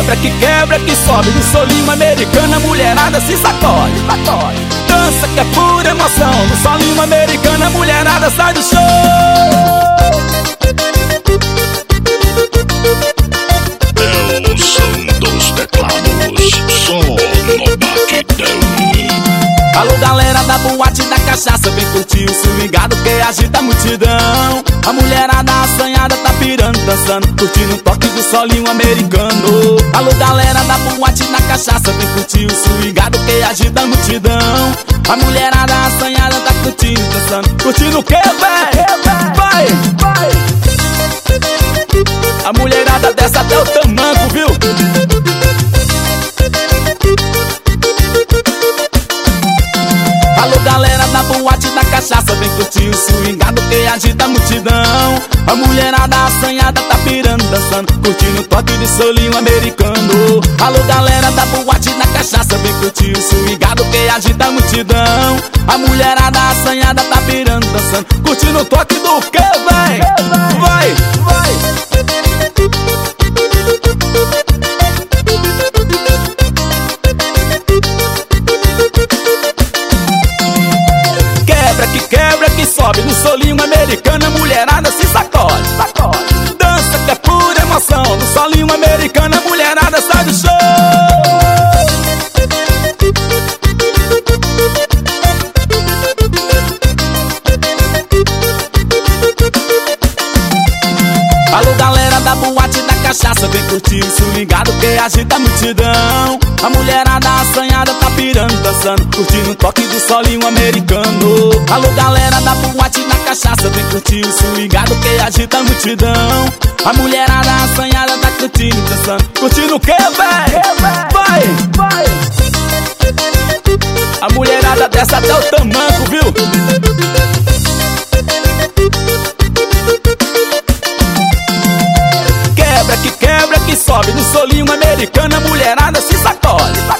quebra, que sobe no solinho americano, a mulherada se sacode, sacode. Dança que é pura emoção, no solinho americano, a mulherada sai do chão. É o som dos teclados, som no batidão. Alô galera da boate da cachaça, vem curtir o swingado que agita a multidão. A mulherada assanhada tá pirando, dançando, curtindo o toque do solinho americano. Alô galera da boate da cachaça, vem curtir o swingado que agita a multidão. A mulherada assanhada tá curtindo, dançando, curtindo o que, véi? Vai, vai! A mulherada desce até o tamanco, viu? Alô galera da boate da cachaça, vem curtir o swingado que agita a multidão. A mulherada assanhada tá pirando, dançando, curtindo o toque de solinho americano. Alô galera da boate da cachaça, vem curtir o swingado que agita a multidão. A mulherada assanhada tá pirando, dançando, curtindo o toque do que, véi? Vai, vai! Quebra que sobe no solinho americano, a mulherada se sacode, sacode. Dança que é pura emoção, no solinho americano, a mulherada sai do chão. Alô galera da boate da cachaça, vem curtir o swingado que agita a multidão. A mulherada assanhada tá pirando, dançando, curtindo o toque do solinho americano. Alô galera da boate da cachaça, vem curtir o swingado que agita a multidão. A mulherada assanhada tá curtindo, dançando, curtindo o que, véi? Vai, vai! A mulherada desce até o tamanco, viu? Quebra, que sobe no solinho americano, a mulherada se sacode.